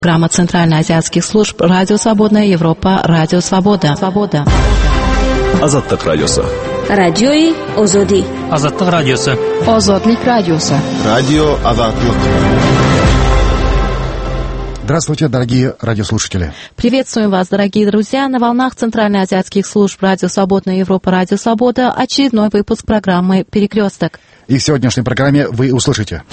Программа Центральноазиатских служб «Радио Свободная Европа», «Радио Свобода». Азаттык радиосы. Радиои Озоди. Азаттык радиосы. Озодлик радиосы. Радио Азаттык. Здравствуйте, дорогие радиослушатели. Приветствуем вас, дорогие друзья, на волнах Центральноазиатских служб «Радио Свободная Европа», «Радио Свобода» очередной выпуск программы «Перекресток». И в сегодняшней программе вы услышите: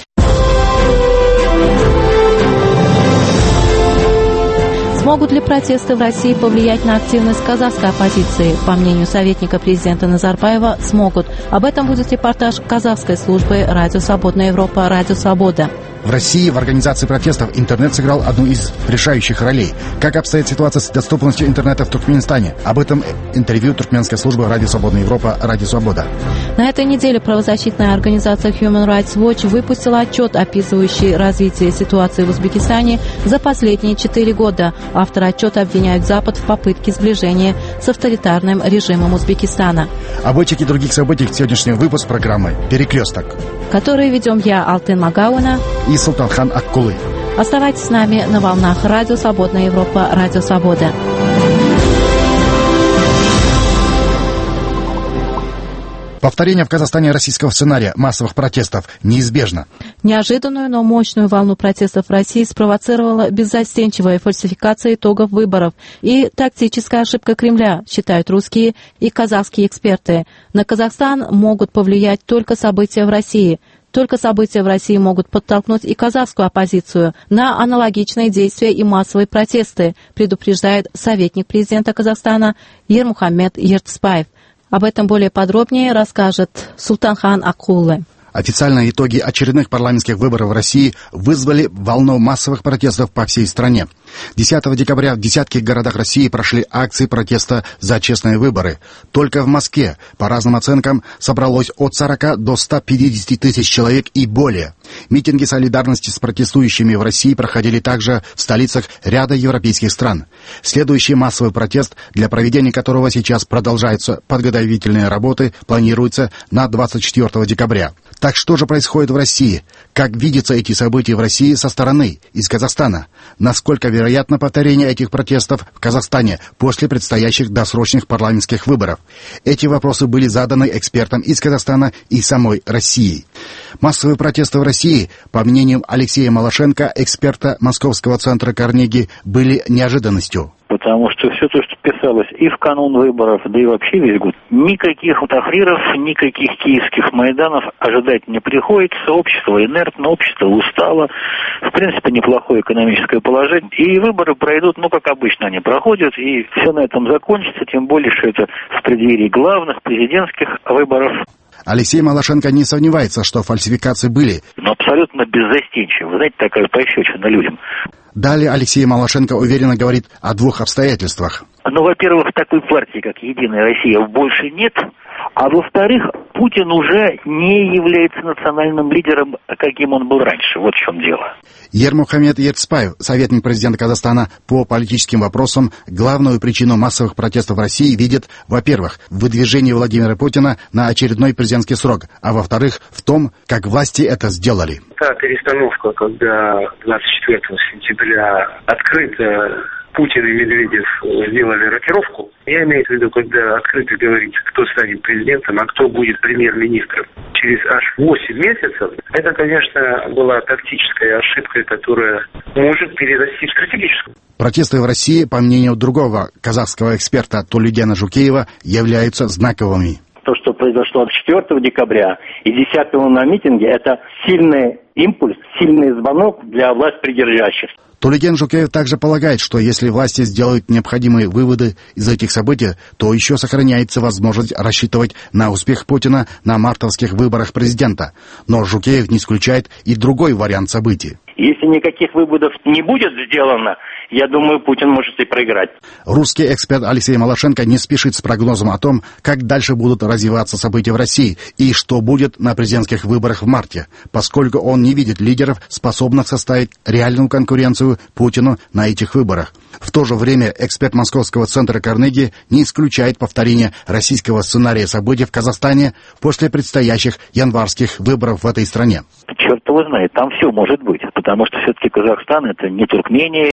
смогут ли протесты в России повлиять на активность казахской оппозиции? По мнению советника президента Назарбаева, смогут. Об этом будет репортаж казахской службы «Радио Свободная Европа», «Радио Свобода». В России в организации протестов интернет сыграл одну из решающих ролей. Как обстоит ситуация с доступностью интернета в Туркменистане? Об этом интервью туркменской службы «Радио Свободная Европа», «Радио Свобода». На этой неделе правозащитная организация Human Rights Watch выпустила отчет, описывающий развитие ситуации в Узбекистане за последние 4 года. Авторы отчета обвиняют Запад в попытке сближения с авторитарным режимом Узбекистана. Об этих и других событиях сегодняшний выпуск программы «Перекресток», который ведем я, Алтын Магауна и Султанхан Аккулы. Оставайтесь с нами на волнах «Радио Свободная Европа», «Радио Свобода». Повторение в Казахстане российского сценария массовых протестов неизбежно. Неожиданную, но мощную волну протестов в России спровоцировала беззастенчивая фальсификация итогов выборов и тактическая ошибка Кремля, считают русские и казахские эксперты. На Казахстан могут повлиять только события в России. Только события в России могут подтолкнуть и казахскую оппозицию на аналогичные действия и массовые протесты, предупреждает советник президента Казахстана Ермухамед Ертысбаев. Об этом более подробнее расскажет Султанхан Аккулы. Официальные итоги очередных парламентских выборов в России вызвали волну массовых протестов по всей стране. 10 декабря в десятках городах России прошли акции протеста за честные выборы. Только в Москве, по разным оценкам, собралось от 40 до 150 тысяч человек и более. Митинги солидарности с протестующими в России проходили также в столицах ряда европейских стран. Следующий массовый протест, для проведения которого сейчас продолжаются подготовительные работы, планируется на 24 декабря. Так что же происходит в России? Как видятся эти события в России со стороны, из Казахстана? Насколько вероятно повторение этих протестов в Казахстане после предстоящих досрочных парламентских выборов? Эти вопросы были заданы экспертам из Казахстана и самой России. Массовые протесты в России, по мнению Алексея Малашенко, эксперта Московского центра Карнеги, были неожиданностью. Потому что все то, что писалось и в канун выборов, да и вообще весь год, никаких tahrirов, никаких киевских майданов ожидать не приходится. Общество инертно, общество устало. В принципе, неплохое экономическое положение. И выборы пройдут, как обычно они проходят, и все на этом закончится, тем более, что это в преддверии главных президентских выборов. Алексей Малашенко не сомневается, что фальсификации были. Но абсолютно беззастенчиво. Вы знаете, такая пощечина людям. Далее Алексей Малашенко уверенно говорит о двух обстоятельствах. Во-первых, такой партии, как «Единая Россия», больше нет. А во-вторых, Путин уже не является национальным лидером, каким он был раньше. Вот в чем дело. Ермухамед Ертысбаев, советник президента Казахстана по политическим вопросам, главную причину массовых протестов в России видит, во-первых, в выдвижении Владимира Путина на очередной президентский срок, а во-вторых, в том, как власти это сделали. Та перестановка, когда 24 сентября открыто Путин и Медведев сделали рокировку. Я имею в виду, когда открыто говорится, кто станет президентом, а кто будет премьер-министром. Через аж 8 месяцев, это, конечно, была тактическая ошибка, которая может перерасти в стратегическую. Протесты в России, по мнению другого казахского эксперта Тулигена Жукеева, являются знаковыми. То, что произошло 4 декабря и 10 на митинге, это сильный импульс, сильный звонок для властьпридержащих. Тулиген Жукеев также полагает, что если власти сделают необходимые выводы из этих событий, то еще сохраняется возможность рассчитывать на успех Путина на мартовских выборах президента. Но Жукеев не исключает и другой вариант событий. Если никаких выводов не будет сделано, я думаю, Путин может и проиграть. Русский эксперт Алексей Малашенко не спешит с прогнозом о том, как дальше будут развиваться события в России и что будет на президентских выборах в марте, поскольку он не видит лидеров, способных составить реальную конкуренцию Путину на этих выборах. В то же время эксперт Московского центра Карнеги не исключает повторение российского сценария событий в Казахстане после предстоящих январских выборов в этой стране. Черт его знает, там все может быть, потому что все-таки Казахстан — это не Туркмения,